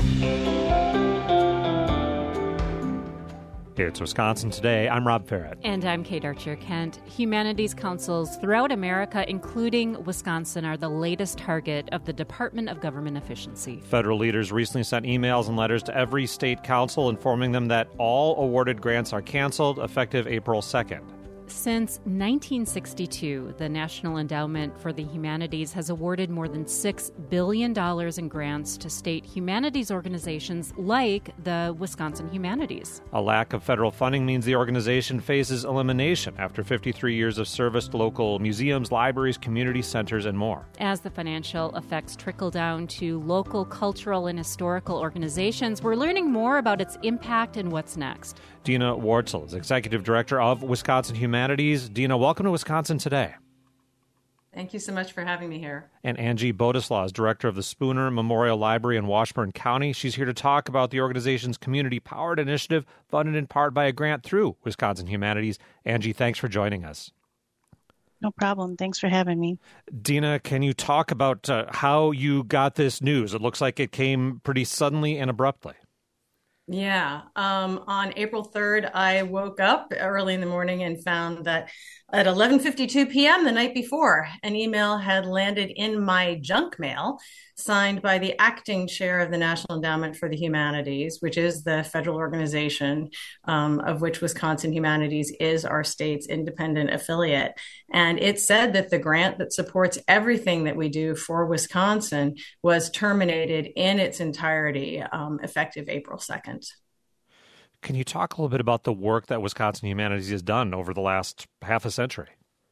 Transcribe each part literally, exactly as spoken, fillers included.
It's Wisconsin Today. I'm Rob Farrett. And I'm Kate Archer-Kent. Humanities councils throughout America, including Wisconsin, are the latest target of the Department of Government Efficiency. Federal leaders recently sent emails and letters to every state council informing them that all awarded grants are canceled effective April second. Since nineteen sixty-two, the National Endowment for the Humanities has awarded more than six billion dollars in grants to state humanities organizations like the Wisconsin Humanities. A lack of federal funding means the organization faces elimination after fifty-three years of service to local museums, libraries, community centers, and more. As the financial effects trickle down to local cultural and historical organizations, we're learning more about its impact and what's next. Dina Wartzel is Executive Director of Wisconsin Humanities. Dina, welcome to Wisconsin Today. Thank you so much for having me here. And Angie Bodeslaw is Director of the Spooner Memorial Library in Washburn County. She's here to talk about the organization's community-powered initiative, funded in part by a grant through Wisconsin Humanities. Angie, thanks for joining us. No problem. Thanks for having me. Dina, can you talk about uh, how you got this news? It looks like it came pretty suddenly and abruptly. Yeah. Um, on April third, I woke up early in the morning and found that at eleven fifty-two p.m. the night before, an email had landed in my junk mail signed by the acting chair of the National Endowment for the Humanities, which is the federal organization um, of which Wisconsin Humanities is our state's independent affiliate. And it said that the grant that supports everything that we do for Wisconsin was terminated in its entirety, um, effective April second. Can you talk a little bit about the work that Wisconsin Humanities has done over the last half a century?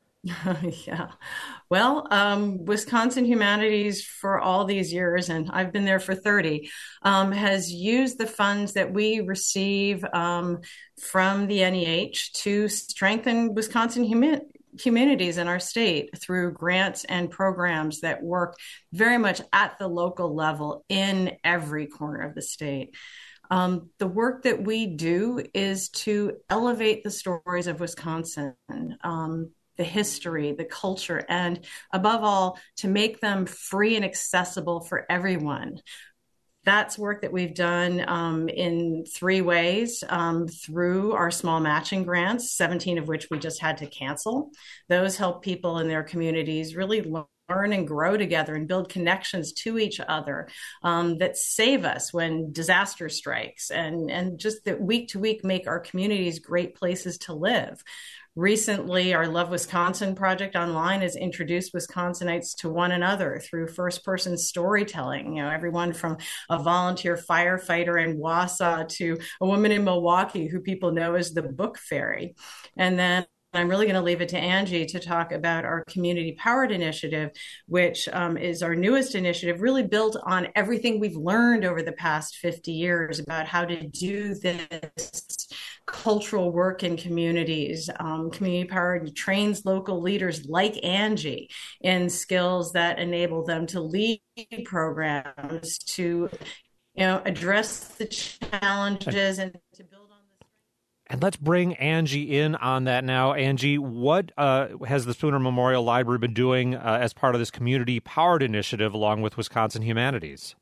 Yeah. Well, um, Wisconsin Humanities for all these years, and I've been there for thirty, um, has used the funds that we receive um, from the N E H to strengthen Wisconsin humi- communities in our state through grants and programs that work very much at the local level in every corner of the state. Um, the work that we do is to elevate the stories of Wisconsin, um, the history, the culture, and above all, to make them free and accessible for everyone. That's work that we've done um, in three ways um, through our small matching grants, seventeen of which we just had to cancel. Those help people in their communities really learn learn and grow together and build connections to each other um, that save us when disaster strikes and, and just that week to week make our communities great places to live. Recently, our Love Wisconsin project online has introduced Wisconsinites to one another through first-person storytelling. You know, everyone from a volunteer firefighter in Wausau to a woman in Milwaukee who people know as the Book Fairy. And then I'm really going to leave it to Angie to talk about our Community Powered Initiative, which um, is our newest initiative, really built on everything we've learned over the past fifty years about how to do this cultural work in communities. Um, Community Powered trains local leaders like Angie in skills that enable them to lead programs, to you know, address the challenges and to build. And let's bring Angie in on that now. Angie, what uh, has the Spooner Memorial Library been doing uh, as part of this community-powered initiative along with Wisconsin Humanities?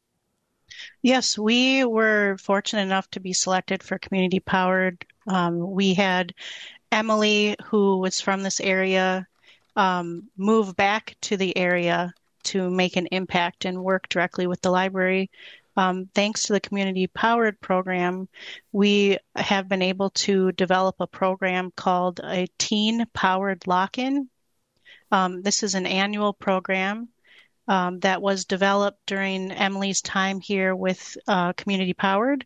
Yes, we were fortunate enough to be selected for community-powered. Um, we had Emily, who was from this area, um, move back to the area to make an impact and work directly with the library. Um, thanks to the Community Powered program, we have been able to develop a program called a Teen Powered Lock-In. Um, this is an annual program um, that was developed during Emily's time here with uh, Community Powered.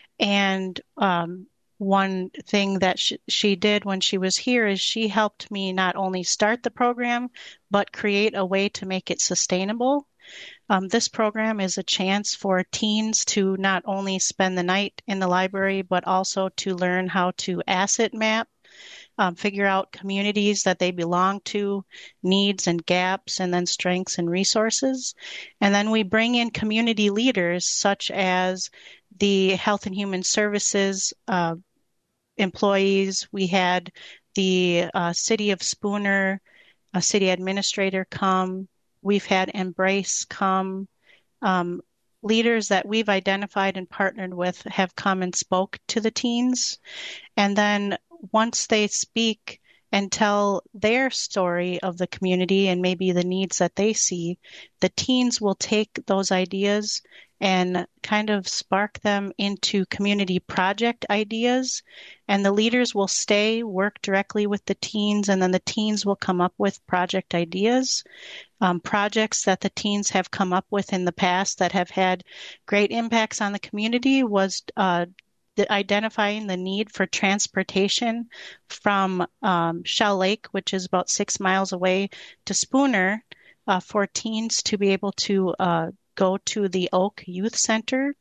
And um, one thing that sh- she did when she was here is she helped me not only start the program, but create a way to make it sustainable. Um, this program is a chance for teens to not only spend the night in the library, but also to learn how to asset map, um, figure out communities that they belong to, needs and gaps, and then strengths and resources. And then we bring in community leaders such as the Health and Human Services uh, employees. We had the uh, City of Spooner, a city administrator come. We've had Embrace come. Um, leaders that we've identified and partnered with have come and spoke to the teens. And then once they speak and tell their story of the community and maybe the needs that they see, the teens will take those ideas and kind of spark them into community project ideas. And the leaders will stay, work directly with the teens, and then the teens will come up with project ideas. Um, projects that the teens have come up with in the past that have had great impacts on the community was uh, the identifying the need for transportation from um, Shell Lake, which is about six miles away, to Spooner uh, for teens to be able to uh, go to the Oak Youth Center.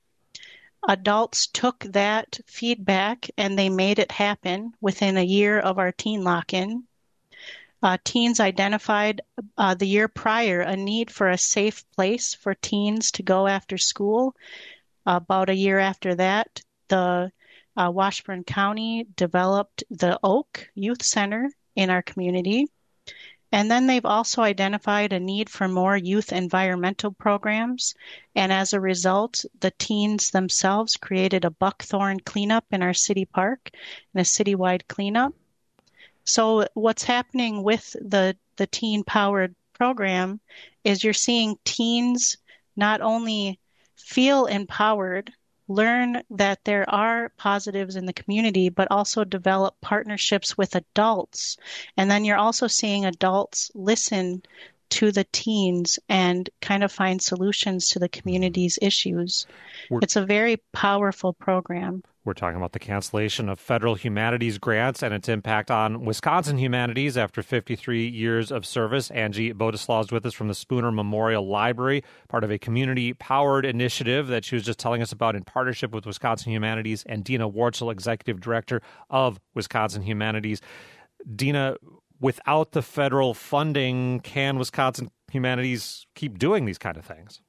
Adults took that feedback and they made it happen within a year of our teen lock-in. Uh, teens identified uh, the year prior a need for a safe place for teens to go after school. About a year after that, the uh, Washburn County developed the Oak Youth Center in our community. And then they've also identified a need for more youth environmental programs. And as a result, the teens themselves created a buckthorn cleanup in our city park and a citywide cleanup. So what's happening with the, the teen-powered program is you're seeing teens not only feel empowered, learn that there are positives in the community, but also develop partnerships with adults. And then you're also seeing adults listen to the teens and kind of find solutions to the community's issues. We're, it's a very powerful program. We're talking about the cancellation of federal humanities grants and its impact on Wisconsin humanities after fifty-three years of service. Angie Bodeslaw is with us from the Spooner Memorial Library, part of a community-powered initiative that she was just telling us about in partnership with Wisconsin Humanities, and Dina Wartzel, Executive Director of Wisconsin Humanities. Dina, without the federal funding, can Wisconsin Humanities keep doing these kind of things?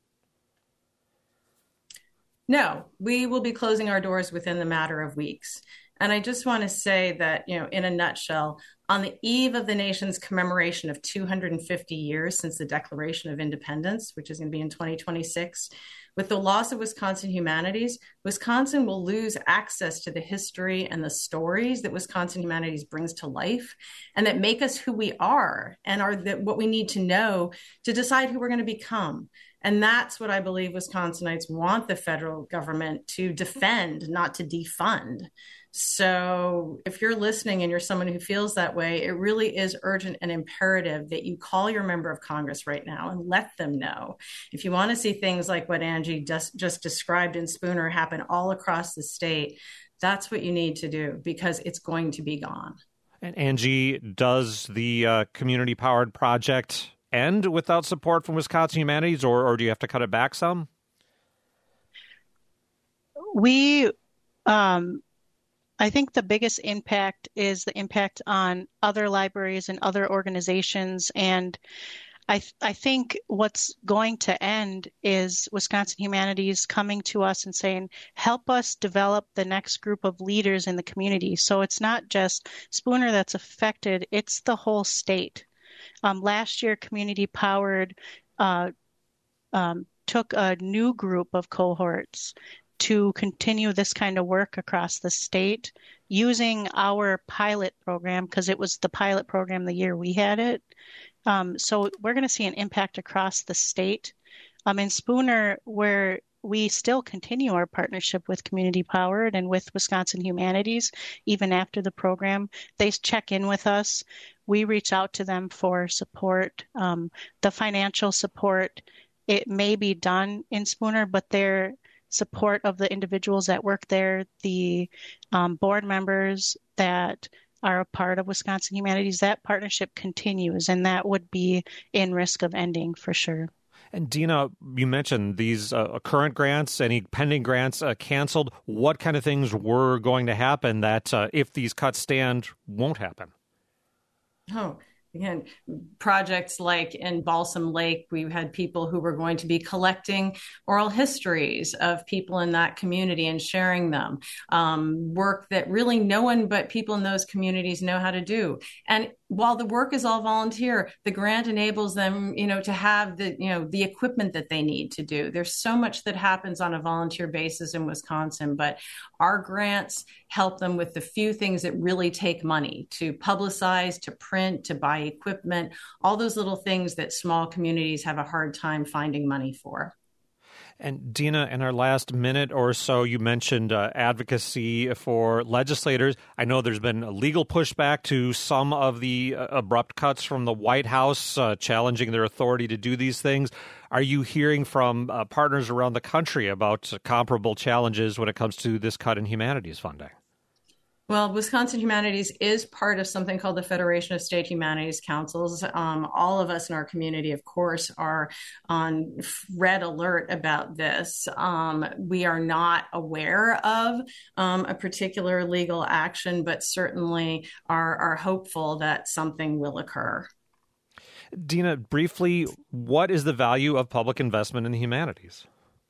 No, we will be closing our doors within the matter of weeks. And I just want to say that, you know, in a nutshell, on the eve of the nation's commemoration of two hundred fifty years since the Declaration of Independence, which is going to be in twenty twenty-six, with the loss of Wisconsin Humanities, Wisconsin will lose access to the history and the stories that Wisconsin Humanities brings to life and that make us who we are and are the, what we need to know to decide who we're going to become. And that's what I believe Wisconsinites want the federal government to defend, not to defund. So if you're listening and you're someone who feels that way, it really is urgent and imperative that you call your member of Congress right now and let them know. If you want to see things like what Angie just, just described in Spooner happen all across the state, that's what you need to do, because it's going to be gone. And Angie, does the uh, community-powered project end without support from Wisconsin Humanities, or, or do you have to cut it back some? We, um, I think the biggest impact is the impact on other libraries and other organizations. And I, I think what's going to end is Wisconsin Humanities coming to us and saying, help us develop the next group of leaders in the community. So it's not just Spooner that's affected, it's the whole state. Um, last year, Community Powered uh, um, took a new group of cohorts to continue this kind of work across the state using our pilot program, because it was the pilot program the year we had it. Um, so we're going to see an impact across the state. Um, in Spooner, where we still continue our partnership with Community Powered and with Wisconsin Humanities, even after the program, they check in with us. We reach out to them for support. Um, the financial support, it may be done in Spooner, but their support of the individuals that work there, the um, board members that are a part of Wisconsin Humanities, that partnership continues, and that would be in risk of ending for sure. And Dina, you mentioned these uh, current grants, any pending grants uh, canceled. What kind of things were going to happen that, uh, if these cuts stand, won't happen? Oh, again, projects like in Balsam Lake, we had people who were going to be collecting oral histories of people in that community and sharing them. Um, work that really no one but people in those communities know how to do. And while the work is all volunteer, the grant enables them, you know, to have the, you know, the equipment that they need to do. There's so much that happens on a volunteer basis in Wisconsin, but our grants help them with the few things that really take money to publicize, to print, to buy equipment, all those little things that small communities have a hard time finding money for. And Dina, in our last minute or so, you mentioned uh, advocacy for legislators. I know there's been a legal pushback to some of the uh, abrupt cuts from the White House, uh, challenging their authority to do these things. Are you hearing from uh, partners around the country about uh, comparable challenges when it comes to this cut in humanities funding? Well, Wisconsin Humanities is part of something called the Federation of State Humanities Councils. Um, all of us in our community, of course, are on red alert about this. Um, we are not aware of um, a particular legal action, but certainly are, are hopeful that something will occur. Dina, briefly, what is the value of public investment in the humanities?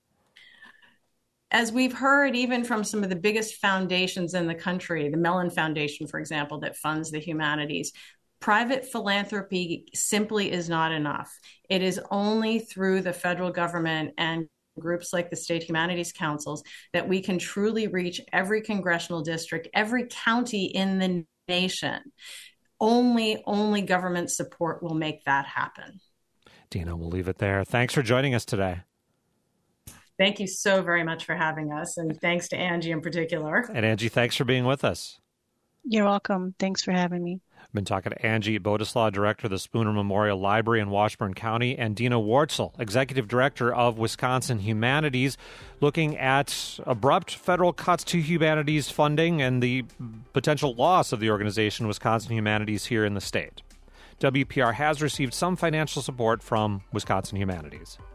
As we've heard, even from some of the biggest foundations in the country, the Mellon Foundation, for example, that funds the humanities, private philanthropy simply is not enough. It is only through the federal government and groups like the State Humanities Councils that we can truly reach every congressional district, every county in the nation. Only, only government support will make that happen. Dina, we'll leave it there. Thanks for joining us today. Thank you so very much for having us, and thanks to Angie in particular. And Angie, thanks for being with us. You're welcome. Thanks for having me. I've been talking to Angie Bodeslaw, Director of the Spooner Memorial Library in Washburn County, and Dina Wartzel, Executive Director of Wisconsin Humanities, looking at abrupt federal cuts to humanities funding and the potential loss of the organization Wisconsin Humanities here in the state. W P R has received some financial support from Wisconsin Humanities.